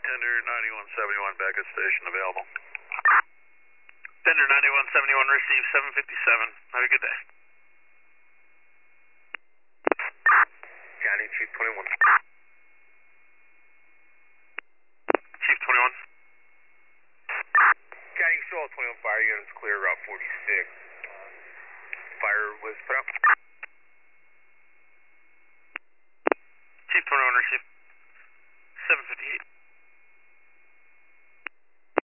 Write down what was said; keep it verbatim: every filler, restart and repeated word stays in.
Tender ninety-one seventy-one back at station available. Tender ninety-one seventy-one receive seven fifty-seven. Have a good day. County Chief twenty-one. Chief twenty-one. County Shoal twenty-one fire units clear Route forty-six. Fire was put out.